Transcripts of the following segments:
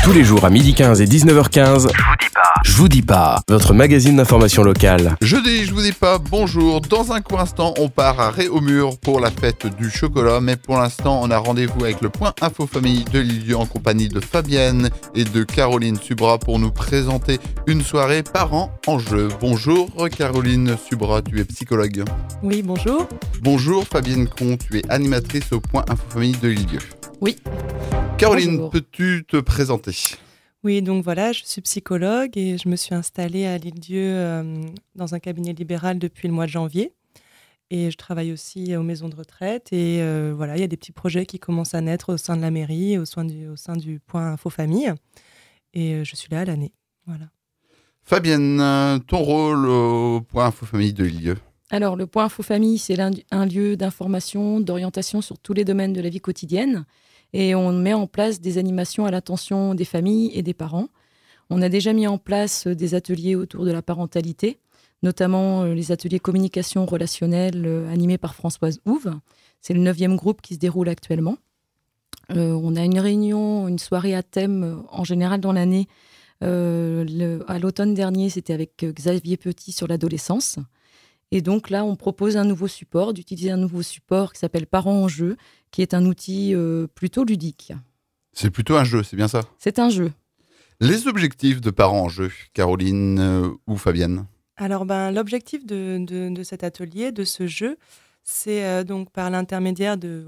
Tous les jours à 12h15 et 19h15, Je vous dis pas, votre magazine d'information locale. Jeudi, je vous dis pas bonjour. Dans un court instant, on part à Réaumur pour la fête du chocolat. Mais pour l'instant, on a rendez-vous avec le point Info Famille de Lille en compagnie de Fabienne et de Caroline Subra pour nous présenter une soirée parents en jeu. Bonjour Caroline Subra, tu es psychologue. Oui, bonjour. Bonjour Fabienne Con, tu es animatrice au point Info Famille de Lille. Oui. Caroline, Bonjour. peux-tu te présenter ? Oui, donc voilà, je suis psychologue et je me suis installée à l'Île-Dieu dans un cabinet libéral depuis le mois de janvier. Et je travaille aussi aux maisons de retraite. Et voilà, il y a des petits projets qui commencent à naître au sein de la mairie, au sein du point Info Famille. Et je suis là à l'année. Voilà. Fabienne, ton rôle au point Info Famille de Lille. Alors, le point Info Famille, c'est un lieu d'information, d'orientation sur tous les domaines de la vie quotidienne. Et on met en place des animations à l'attention des familles et des parents. On a déjà mis en place des ateliers autour de la parentalité, notamment les ateliers communication relationnelle animés par Françoise Houve. C'est le 9e groupe qui se déroule actuellement. On a une réunion, une soirée à thème en général dans l'année. À l'automne dernier, c'était avec Xavier Petit sur l'adolescence. Et donc là, on propose d'utiliser un nouveau support qui s'appelle Parents en jeu, qui est un outil plutôt ludique. C'est plutôt un jeu, c'est bien ça ? C'est un jeu. Les objectifs de parents en jeu, Caroline ou Fabienne ? Alors, l'objectif de cet atelier, de ce jeu, c'est donc par l'intermédiaire de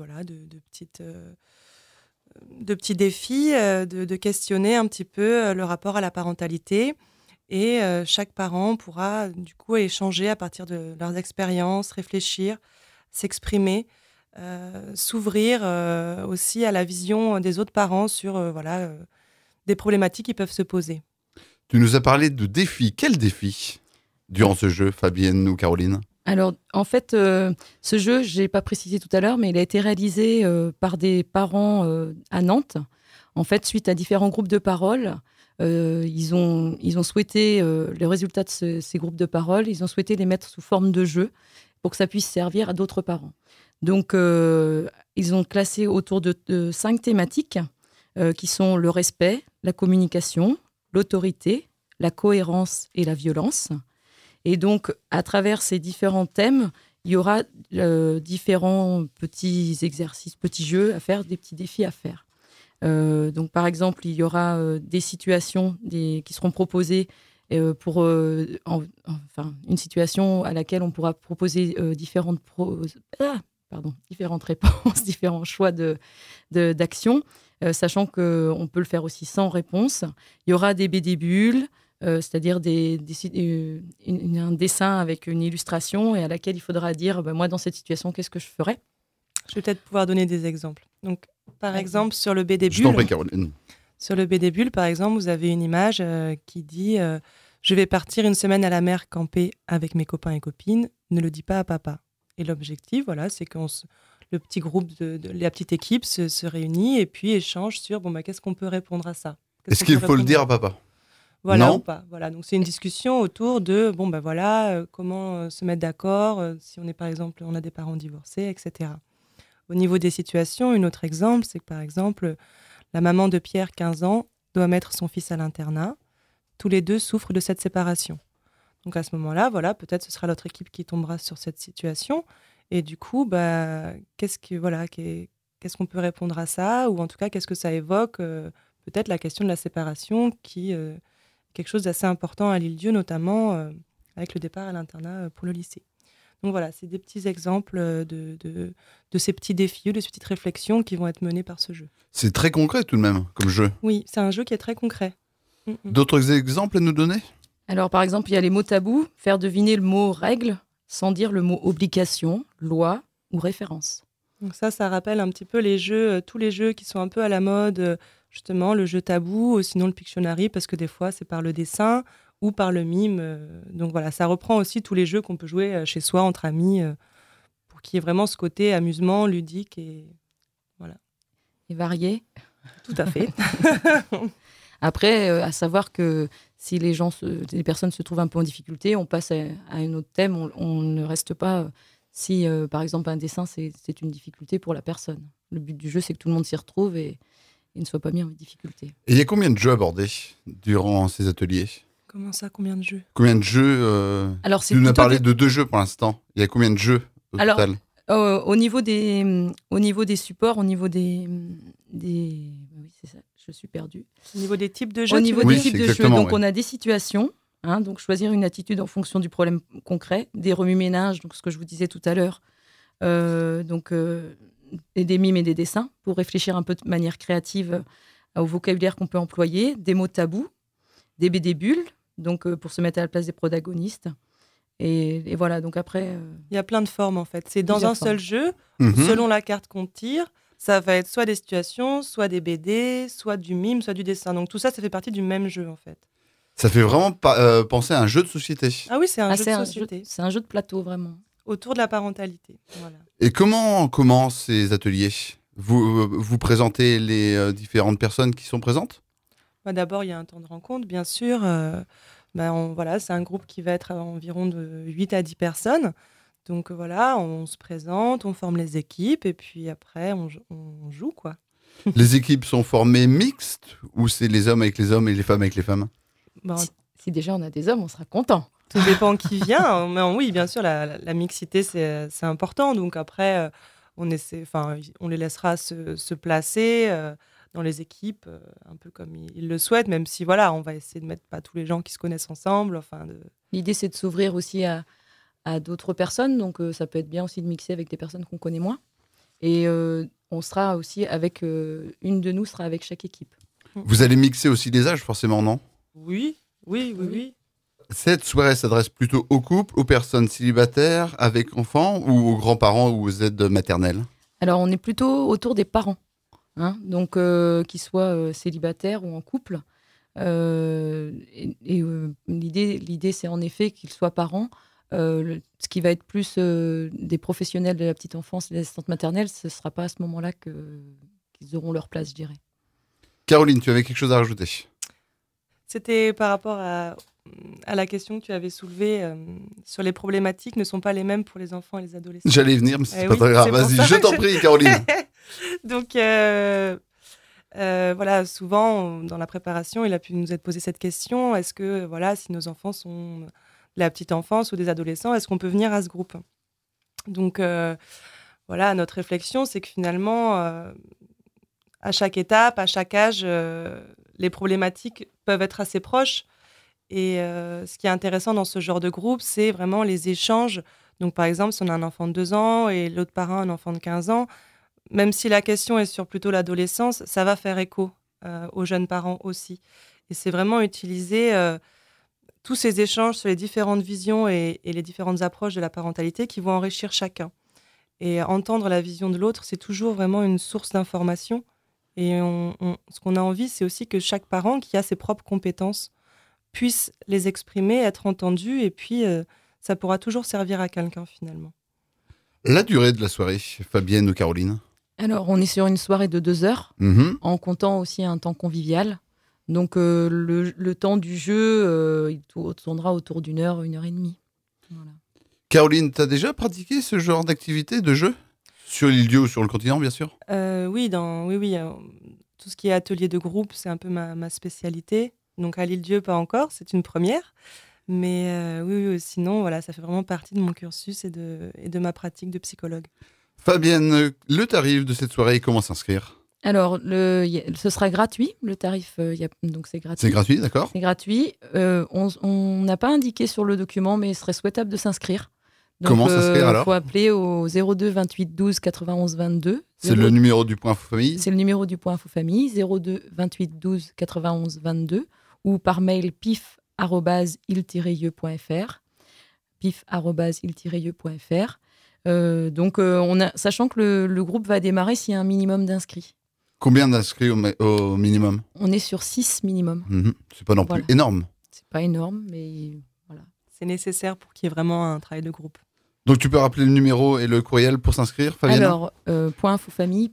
petits défis, de questionner un petit peu le rapport à la parentalité. Et chaque parent pourra du coup échanger à partir de leurs expériences, réfléchir, s'exprimer, s'ouvrir aussi à la vision des autres parents sur des problématiques qui peuvent se poser. Tu nous as parlé de défis. Quels défis durant ce jeu, Fabienne ou Caroline ? Alors, en fait, ce jeu, je n'ai pas précisé tout à l'heure, mais il a été réalisé par des parents à Nantes. En fait, suite à différents groupes de parole, ils ont souhaité, le résultat de ces groupes de parole, ils ont souhaité les mettre sous forme de jeu pour que ça puisse servir à d'autres parents. Donc, ils ont classé autour de 5 thématiques qui sont le respect, la communication, l'autorité, la cohérence et la violence. Et donc, à travers ces différents thèmes, il y aura différents petits exercices, petits jeux à faire, des petits défis à faire. Donc, par exemple, il y aura des situations qui seront proposées pour une situation à laquelle on pourra proposer différentes réponses, différents choix d'actions, sachant qu'on peut le faire aussi sans réponse. Il y aura des BD-bulles, c'est-à-dire un dessin avec une illustration et à laquelle il faudra dire moi, dans cette situation, qu'est-ce que je ferais ? Je vais peut-être pouvoir donner des exemples. Donc, par exemple, sur le BD Je t'en Bulle, prie, Caroline. sur le BD Bulle, par exemple, vous avez une image qui dit je vais partir une semaine à la mer camper avec mes copains et copines, ne le dis pas à papa. Et l'objectif, voilà, c'est que le petit groupe, la petite équipe se réunit et puis échange sur qu'est-ce qu'on peut répondre à ça. Est-ce qu'il faut le dire à papa ? Voilà, Non. ou pas. Voilà, donc c'est une discussion autour de comment se mettre d'accord si on est, par exemple, on a des parents divorcés, etc. Au niveau des situations, un autre exemple, c'est que par exemple, la maman de Pierre, 15 ans, doit mettre son fils à l'internat. Tous les deux souffrent de cette séparation. Donc à ce moment-là, peut-être ce sera l'autre équipe qui tombera sur cette situation. Et du coup, qu'est-ce qu'on peut répondre à ça ? Ou en tout cas, qu'est-ce que ça évoque peut-être la question de la séparation, qui est quelque chose d'assez important à l'Île-Dieu, notamment avec le départ à l'internat pour le lycée. Donc voilà, c'est des petits exemples de ces petits défis, de ces petites réflexions qui vont être menées par ce jeu. C'est très concret tout de même, comme jeu. Oui, c'est un jeu qui est très concret. D'autres exemples à nous donner ? Alors, par exemple, il y a les mots tabous, faire deviner le mot règle sans dire le mot obligation, loi ou référence. Donc ça rappelle un petit peu les jeux, tous les jeux qui sont un peu à la mode, justement, le jeu tabou, ou sinon le Pictionary, parce que des fois, c'est par le dessin ou par le mime. Donc voilà, ça reprend aussi tous les jeux qu'on peut jouer chez soi, entre amis, pour qu'il y ait vraiment ce côté amusement, ludique et voilà. Et varié. Tout à fait. Après, à savoir que si les personnes se trouvent un peu en difficulté, on passe à un autre thème, on ne reste pas... Si, par exemple, un dessin, c'est une difficulté pour la personne. Le but du jeu, c'est que tout le monde s'y retrouve et et ne soient pas mis en difficulté. Et il y a combien de jeux abordés durant ces ateliers? Comment ça, combien de jeux? Combien de jeux Alors, c'est Tu nous as plutôt parlé de 2 jeux pour l'instant. Il y a combien de jeux au Alors, total? Au niveau des supports, au niveau des... Oui, c'est ça, je suis perdue. Au niveau des types de jeux? Au niveau Oui, des types c'est de jeux, exactement, donc ouais. on a des situations, donc choisir une attitude en fonction du problème concret, des remue-ménages, donc ce que je vous disais tout à l'heure, et des mimes et des dessins pour réfléchir un peu de manière créative au vocabulaire qu'on peut employer, des mots tabous, des BD bulles, donc pour se mettre à la place des protagonistes. Et voilà, donc après... Il y a plein de formes en fait. C'est dans Plusieurs un seul jeu, Mhm. selon la carte qu'on tire, ça va être soit des situations, soit des BD, soit du mime, soit du dessin. Donc tout ça, ça fait partie du même jeu en fait. Ça fait vraiment penser à un jeu de société. Ah oui, c'est un jeu c'est de un société c'est un jeu de plateau, vraiment. autour de la parentalité. Voilà. Et comment commencent ces ateliers? Vous présentez les différentes personnes qui sont présentes? Bah, d'abord, il y a un temps de rencontre, bien sûr. Voilà, c'est un groupe qui va être à environ de 8 à 10 personnes. Donc voilà, on se présente, on forme les équipes et puis après, on joue, quoi. Les équipes sont formées mixtes ou c'est les hommes avec les hommes et les femmes avec les femmes? Bon, Si déjà on a des hommes, on sera content. tout dépend qui vient. Mais oui, bien sûr, la mixité, c'est important. Donc après, on les laissera se placer dans les équipes, un peu comme ils le souhaitent, même si voilà, on va essayer de mettre pas tous les gens qui se connaissent ensemble. L'idée, c'est de s'ouvrir aussi à d'autres personnes. Donc, ça peut être bien aussi de mixer avec des personnes qu'on connaît moins. Et on sera aussi avec... une de nous sera avec chaque équipe. Vous allez mixer aussi les âges, forcément, non? Oui. Cette soirée s'adresse plutôt aux couples, aux personnes célibataires, avec enfants ou aux grands-parents ou aux aides maternelles? Alors, on est plutôt autour des parents. Donc, qu'ils soient célibataires ou en couple. L'idée, c'est en effet qu'ils soient parents. Ce qui va être plus des professionnels de la petite enfance, les assistantes maternelles, ce ne sera pas à ce moment-là qu'ils auront leur place, je dirais. Caroline, tu avais quelque chose à rajouter? C'était par rapport à la question que tu avais soulevée sur les problématiques ne sont pas les mêmes pour les enfants et les adolescents. J'allais y venir, mais c'est Eh pas oui, très grave. c'est pour Vas-y, ça je que t'en prie, Caroline. Donc, voilà, souvent, dans la préparation, il a pu nous être posé cette question. Est-ce que, voilà, si nos enfants sont de la petite enfance ou des adolescents, est-ce qu'on peut venir à ce groupe? Donc, voilà, notre réflexion, c'est que finalement, à chaque étape, à chaque âge, les problématiques peuvent être assez proches. Et ce qui est intéressant dans ce genre de groupe, c'est vraiment les échanges. Donc, par exemple, si on a un enfant de 2 ans et l'autre parent un enfant de 15 ans, même si la question est sur plutôt l'adolescence, ça va faire écho aux jeunes parents aussi. Et c'est vraiment utiliser tous ces échanges sur les différentes visions et les différentes approches de la parentalité qui vont enrichir chacun. Et entendre la vision de l'autre, c'est toujours vraiment une source d'information. Et ce qu'on a envie, c'est aussi que chaque parent qui a ses propres compétences puisse les exprimer, être entendu, et puis ça pourra toujours servir à quelqu'un finalement. La durée de la soirée, Fabienne ou Caroline? Alors, on est sur une soirée de 2 heures, en comptant aussi un temps convivial. Donc, le temps du jeu, il tournera autour d'1 heure, 1 heure et demie. Voilà. Caroline, tu as déjà pratiqué ce genre d'activité, de jeu? Sur l'île-Dieu ou sur le continent, bien sûr? Oui, tout ce qui est atelier de groupe, c'est un peu ma spécialité. Donc à l'île-Dieu, pas encore, c'est une première. Mais oui, sinon, voilà, ça fait vraiment partie de mon cursus et de ma pratique de psychologue. Fabienne, le tarif de cette soirée, comment s'inscrire? Alors, ce sera gratuit, le tarif, donc c'est gratuit. C'est gratuit, d'accord? C'est gratuit. On n'a pas indiqué sur le document, mais il serait souhaitable de s'inscrire. Donc, comment s'inscrire alors? Il faut appeler au 02 28 12 91 22. C'est le numéro du point Info Famille? C'est le numéro du point Info Famille, 02 28 12 91 22, ou par mail pif@il-ieux.fr. pif@il-ieux.fr. Donc, sachant que le groupe va démarrer s'il y a un minimum d'inscrits. Combien d'inscrits au minimum? On est sur 6 minimum. C'est pas non plus énorme. C'est pas énorme, mais voilà. C'est nécessaire pour qu'il y ait vraiment un travail de groupe. Donc tu peux rappeler le numéro et le courriel pour s'inscrire, Fabienne? Alors, point info famille,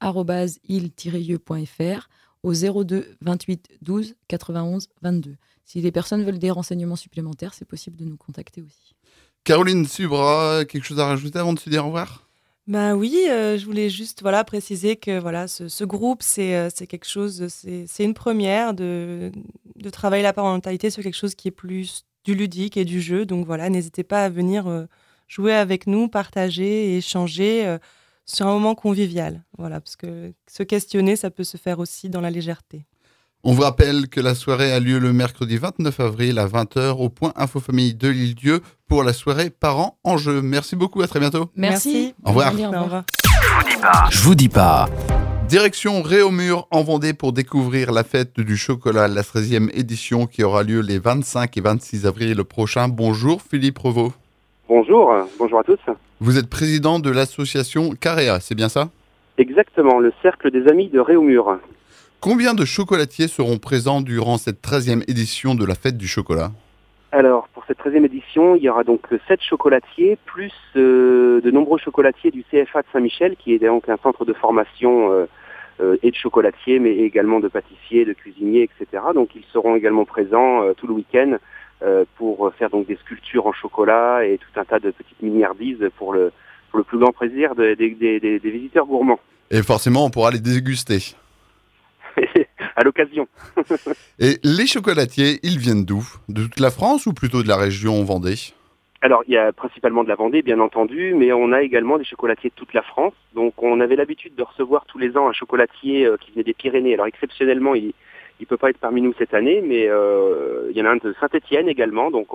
pif@il-ieux.fr, au 02 28 12 91 22. Si les personnes veulent des renseignements supplémentaires, c'est possible de nous contacter aussi. Caroline Subra, quelque chose à rajouter avant de se dire au revoir? Bah oui, je voulais juste préciser que ce groupe, c'est quelque chose, c'est une première de travailler la parentalité sur quelque chose qui est plus du ludique et du jeu. Donc voilà, n'hésitez pas à venir jouer avec nous, partager et échanger sur un moment convivial. Voilà, parce que se questionner, ça peut se faire aussi dans la légèreté. On vous rappelle que la soirée a lieu le mercredi 29 avril à 20h au Point Info Famille de l'Île-Dieu pour la soirée Parents en jeu. Merci beaucoup, à très bientôt. Merci. Au revoir. Au revoir. Je vous dis pas. Direction Réaumur en Vendée pour découvrir la fête du chocolat, la 13e édition qui aura lieu les 25 et 26 avril prochains. Bonjour Philippe Revaux. Bonjour à tous. Vous êtes président de l'association Carea, c'est bien ça? Exactement, le cercle des amis de Réaumur. Combien de chocolatiers seront présents durant cette 13e édition de la fête du chocolat? Alors, pour cette 13e édition, il y aura donc 7 chocolatiers, plus de nombreux chocolatiers du CFA de Saint-Michel, qui est donc un centre de formation et de chocolatiers, mais également de pâtissiers, de cuisiniers, etc. Donc, ils seront également présents tout le week-end pour faire donc des sculptures en chocolat et tout un tas de petites miniardises pour le plus grand plaisir des visiteurs gourmands. Et forcément, on pourra les déguster. À l'occasion. Et les chocolatiers, ils viennent d'où? De toute la France ou plutôt de la région Vendée? Alors, il y a principalement de la Vendée, bien entendu, mais on a également des chocolatiers de toute la France. Donc, on avait l'habitude de recevoir tous les ans un chocolatier qui venait des Pyrénées. Alors, exceptionnellement, il peut pas être parmi nous cette année, mais il y en a un de Saint-Étienne également. Donc,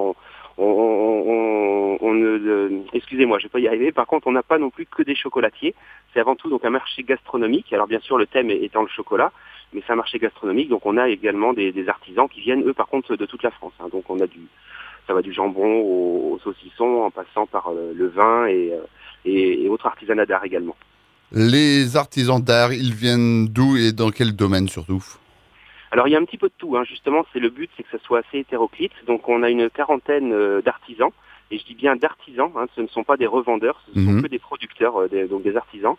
excusez-moi, je vais pas y arriver. Par contre, on n'a pas non plus que des chocolatiers. C'est avant tout donc un marché gastronomique. Alors, bien sûr, le thème étant le chocolat, mais c'est un marché gastronomique. Donc, on a également des artisans qui viennent, eux, par contre, de toute la France. Hein. Donc, on a ça va du jambon au saucisson, en passant par le vin et autres artisanats d'art également. Les artisans d'art, ils viennent d'où et dans quel domaine surtout? Alors il y a un petit peu de tout, hein. Justement, le but, c'est que ça soit assez hétéroclite. Donc on a une quarantaine d'artisans, et je dis bien d'artisans, hein. Ce ne sont pas des revendeurs, ce ne sont que des producteurs, donc des artisans.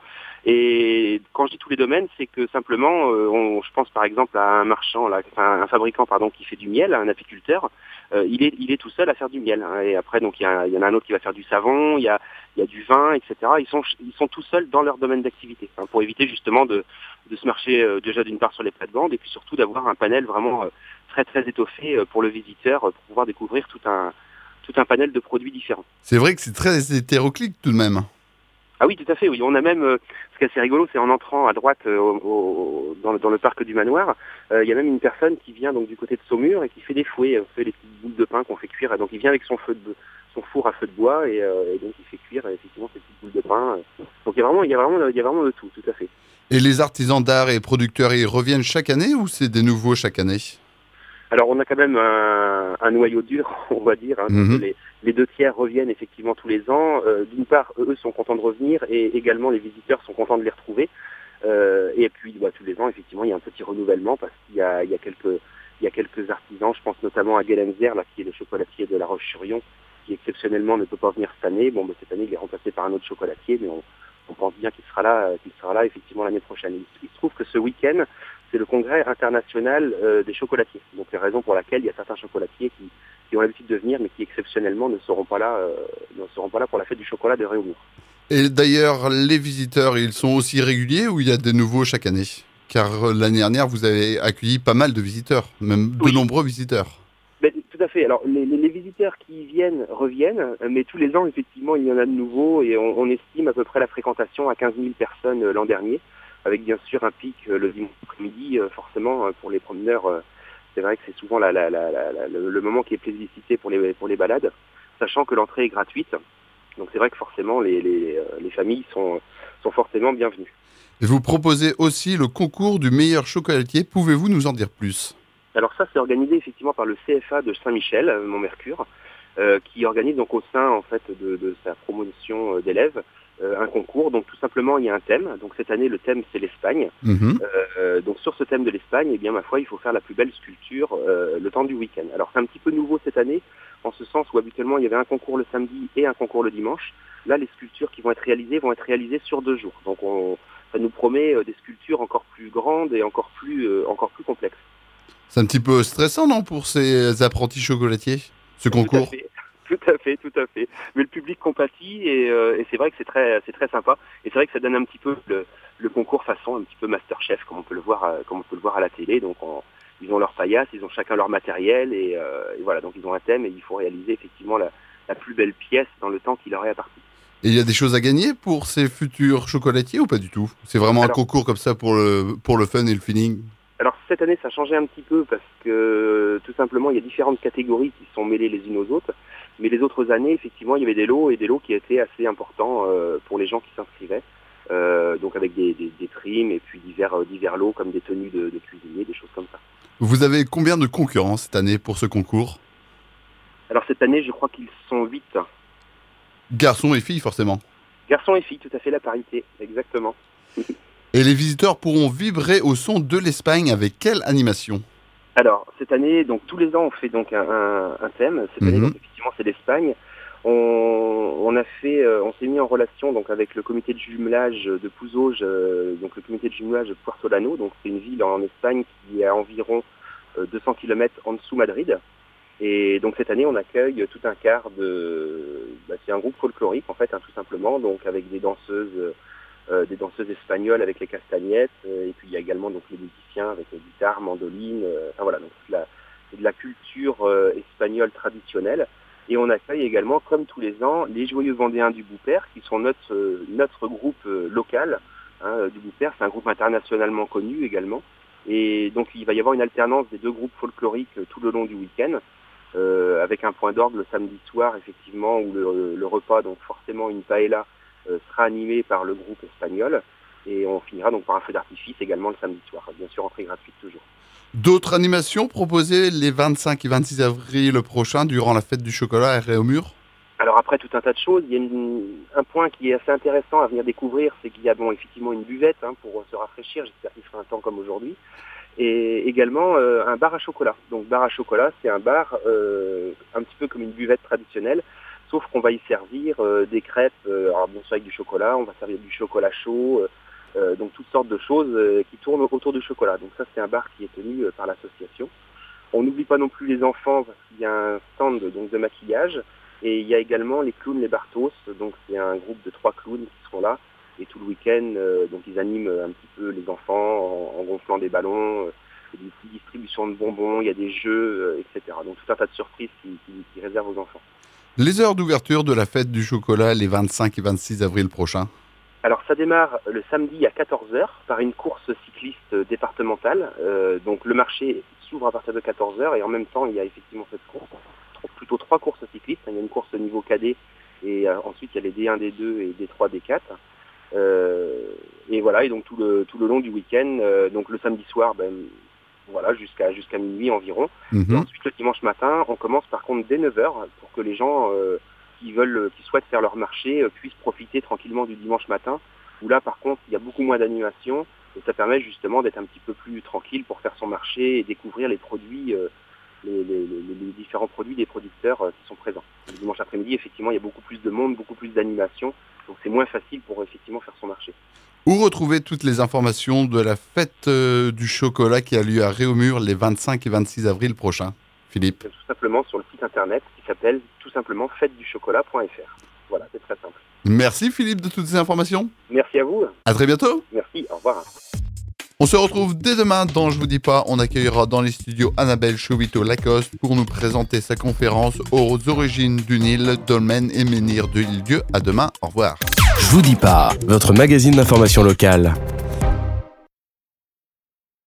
Et quand je dis tous les domaines, c'est que simplement, je pense par exemple à un marchand, un fabricant qui fait du miel, un apiculteur. Il est tout seul à faire du miel, hein. Et après donc il y en a un autre qui va faire du savon, il y a du vin, etc. Ils sont tout seuls dans leur domaine d'activité, hein, pour éviter justement de se marcher déjà d'une part sur les plates-bandes et puis surtout d'avoir un panel vraiment très très étoffé pour le visiteur pour pouvoir découvrir tout un panel de produits différents. C'est vrai que c'est très hétéroclite tout de même. Ah oui, tout à fait, oui. On a même, ce qui est assez rigolo, c'est en entrant à droite dans le parc du manoir, il y a même une personne qui vient donc du côté de Saumur et qui fait des fouets, fait des petites boules de pain qu'on fait cuire. Donc il vient avec son four à feu de bois et donc il fait cuire effectivement ces petites boules de pain. Donc il y a vraiment de tout à fait. Et les artisans d'art et producteurs, ils reviennent chaque année ou c'est des nouveaux chaque année? Alors on a quand même un noyau dur, on va dire. Hein. Les 2 tiers reviennent effectivement tous les ans. D'une part, eux sont contents de revenir et également les visiteurs sont contents de les retrouver. Et puis tous les ans, effectivement, il y a un petit renouvellement parce qu'il y a quelques artisans. Je pense notamment à Gelenzer, qui est le chocolatier de La Roche-sur-Yon, qui exceptionnellement ne peut pas venir cette année. Bon, cette année, il est remplacé par un autre chocolatier, mais on pense bien qu'il sera là effectivement l'année prochaine. Il se trouve que ce week-end, c'est le congrès international des chocolatiers. Donc les raisons pour lesquelles il y a certains chocolatiers qui ont l'habitude de venir, mais qui exceptionnellement ne seront pas là pour la fête du chocolat de Réaumur. Et d'ailleurs, les visiteurs, ils sont aussi réguliers ou il y a des nouveaux chaque année? Car l'année dernière, vous avez accueilli pas mal de visiteurs, même de nombreux visiteurs. Tout à fait. Alors, les visiteurs qui viennent reviennent, mais tous les ans, effectivement, il y en a de nouveaux et on estime à peu près la fréquentation à 15 000 personnes l'an dernier, avec bien sûr un pic le dimanche après-midi, forcément, pour les promeneurs. C'est vrai que c'est souvent le moment qui est plébiscité pour les balades, sachant que l'entrée est gratuite. Donc c'est vrai que forcément, les familles sont forcément bienvenues. Et vous proposez aussi le concours du meilleur chocolatier. Pouvez-vous nous en dire plus? Alors ça, c'est organisé effectivement par le CFA de Saint-Michel, Montmercure, qui organise donc au sein en fait de sa promotion d'élèves un concours. Donc tout simplement, il y a un thème. Donc cette année, le thème c'est l'Espagne. Donc sur ce thème de l'Espagne, eh bien ma foi, il faut faire la plus belle sculpture le temps du week-end. Alors c'est un petit peu nouveau cette année, en ce sens où habituellement il y avait un concours le samedi et un concours le dimanche. Là, les sculptures qui vont être réalisées sur 2 jours. Donc ça nous promet des sculptures encore plus grandes et encore plus complexes. C'est un petit peu stressant, non, pour ces apprentis chocolatiers, ce concours? Tout à fait. Mais le public compatit et c'est vrai que c'est très sympa. Et c'est vrai que ça donne un petit peu le concours façon un petit peu Masterchef, comme on peut le voir à la télé. Donc ils ont leur paillasse, ils ont chacun leur matériel et voilà. Donc ils ont un thème et il faut réaliser effectivement la plus belle pièce dans le temps qui leur est imparti. Et il y a des choses à gagner pour ces futurs chocolatiers ou pas du tout? C'est vraiment un concours comme ça pour le fun et le feeling? Alors cette année ça a changé un petit peu parce que tout simplement il y a différentes catégories qui sont mêlées les unes aux autres. Mais les autres années effectivement il y avait des lots qui étaient assez importants pour les gens qui s'inscrivaient. Donc avec des primes et puis divers lots comme des tenues de cuisiniers, des choses comme ça. Vous avez combien de concurrents cette année pour ce concours? Alors cette année je crois qu'ils sont 8. Garçons et filles forcément. Garçons et filles, tout à fait la parité, exactement. Et les visiteurs pourront vibrer au son de l'Espagne avec quelle animation? Alors, cette année, donc tous les ans, on fait donc un thème. Cette année, donc, effectivement, c'est l'Espagne. On s'est mis en relation donc avec le comité de jumelage de Puzoge, donc le comité de jumelage de Puertolano. Donc c'est une ville en Espagne qui est à environ 200 km en dessous Madrid. Et donc cette année, on accueille tout un quart c'est un groupe folklorique en fait, tout simplement, donc avec des danseuses espagnoles avec les castagnettes, et puis il y a également donc les musiciens avec les guitares, mandolines, voilà, donc c'est de la culture espagnole traditionnelle. Et on accueille également, comme tous les ans, les Joyeux Vendéens du Boupère, qui sont notre groupe local du Boupère. C'est un groupe internationalement connu également. Et donc il va y avoir une alternance des deux groupes folkloriques tout le long du week-end, avec un point d'orgue le samedi soir, effectivement, où le repas, donc forcément une paella, sera animé par le groupe espagnol. Et on finira donc par un feu d'artifice également le samedi soir. Bien sûr, entrée gratuite toujours. D'autres animations proposées les 25 et 26 avril prochains durant la fête du chocolat à Réaumur? Alors après tout un tas de choses, il y a un point qui est assez intéressant à venir découvrir, c'est qu'il y a effectivement une buvette pour se rafraîchir, j'espère qu'il fera un temps comme aujourd'hui, et également un bar à chocolat. Donc bar à chocolat, c'est un bar un petit peu comme une buvette traditionnelle, sauf qu'on va y servir des crêpes, alors bien sûr avec du chocolat, on va servir du chocolat chaud, donc toutes sortes de choses qui tournent autour du chocolat. Donc ça c'est un bar qui est tenu par l'association. On n'oublie pas non plus les enfants, parce qu'il y a un stand donc, de maquillage. Et il y a également les clowns, les Bartos, donc c'est un groupe de 3 clowns qui seront là. Et tout le week-end, donc ils animent un petit peu les enfants en gonflant des ballons, des distributions de bonbons, il y a des jeux, etc. Donc tout un tas de surprises qui réservent aux enfants. Les heures d'ouverture de la fête du chocolat les 25 et 26 avril prochains? Alors ça démarre le samedi à 14h par une course cycliste départementale. Donc le marché s'ouvre à partir de 14h et en même temps il y a effectivement cette course. Plutôt 3 courses cyclistes, il y a une course au niveau cadet et ensuite il y a les D1, D2 et D3, D4 et voilà, et donc tout le long du week-end, donc le samedi soir voilà, jusqu'à minuit environ. Et ensuite le dimanche matin on commence par contre dès 9h pour que les gens qui souhaitent faire leur marché puissent profiter tranquillement du dimanche matin, où là par contre il y a beaucoup moins d'animation et ça permet justement d'être un petit peu plus tranquille pour faire son marché et découvrir les produits les différents produits des producteurs qui sont présents. Le dimanche après-midi, effectivement, il y a beaucoup plus de monde, beaucoup plus d'animation, donc c'est moins facile pour effectivement faire son marché. Où retrouver toutes les informations de la fête du chocolat qui a lieu à Réaumur les 25 et 26 avril prochains, Philippe? Tout simplement sur le site internet qui s'appelle tout simplement fêteduchocolat.fr. Voilà, c'est très simple. Merci Philippe de toutes ces informations. Merci à vous. À très bientôt. Merci, au revoir. On se retrouve dès demain dans Je vous dis pas. On accueillera dans les studios Annabelle Chauvito-Lacoste pour nous présenter sa conférence aux origines du Nil, dolmen et menhir de l'île-dieu. À demain, au revoir. Je vous dis pas, votre magazine d'information locale.